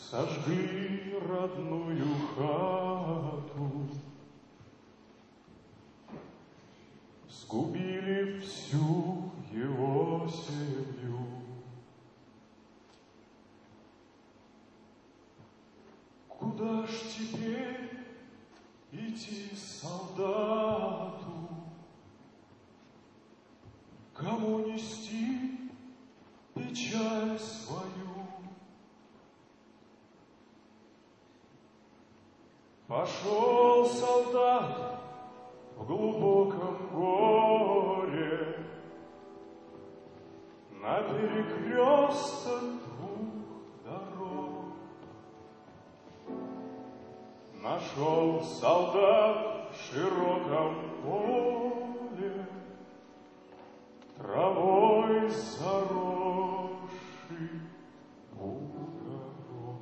Сожгли родную хату, сгубили всю его семью. Куда ж теперь идти солдату? Кому нести печаль свою? Пошел солдат в глубоком горе на перекресток двух дорог. Нашел солдат в широком поле травой заросший бугорок.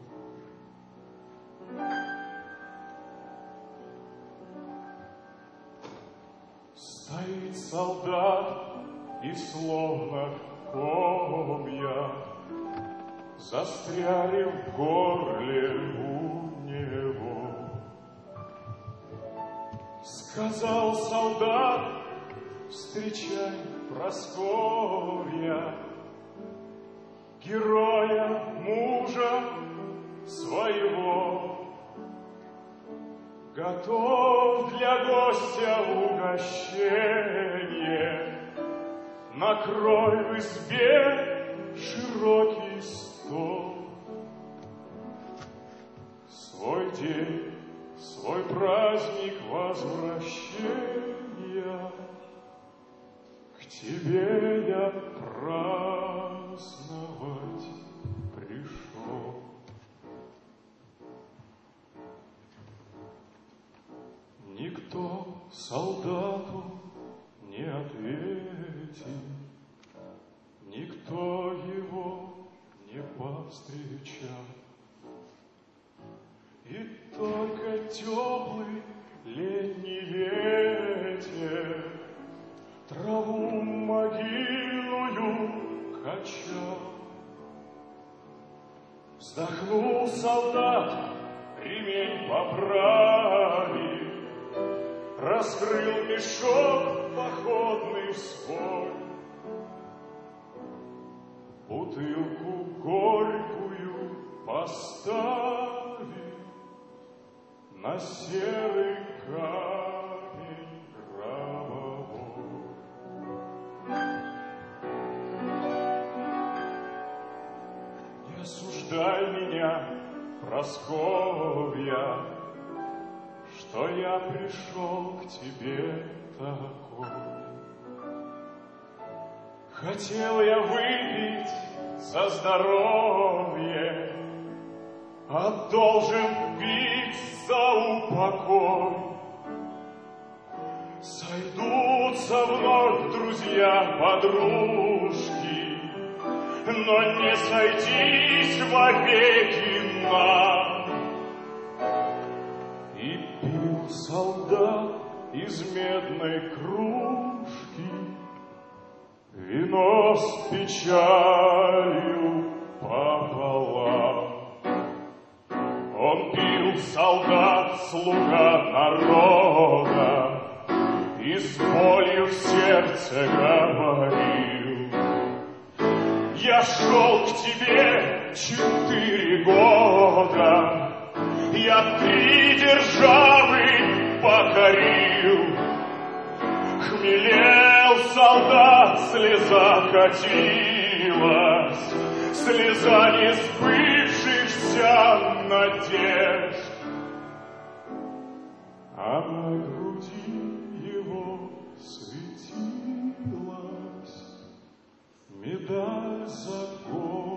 Стоит солдат и словно комья застряли в горле у него. Сказал солдат, встречай, Прасковья, героя мужа своего. Готов для гостя угощение, накрой в избе широкий стол. Свой день, свой праздник возвращения к тебе я праздновать пришел. Никто солдату не ответил, никто его не повстречал. И только теплый летний ветер траву могильную качал. Вздохнул солдат, ремень поправил, раскрыл мешок походный свой, бутылку горькую поставил на серый камень гробовой. Не осуждай меня, Прасковья, что я пришел к тебе такой. Хотел я выпить за здоровье, а должен пить за упокой. Сойдутся вновь друзья, подружки, но не сойтись вовеки нам. И пил солдат из медной кружки вино с печалью пополам. Он пил, солдат, слуга народа, и с болью в сердце говорил: я шел к тебе 4 года, я 3 державы покорил. Хмелел солдат, слеза катилась, слеза несбывшихся надежд. А на груди его светилась медаль за годы.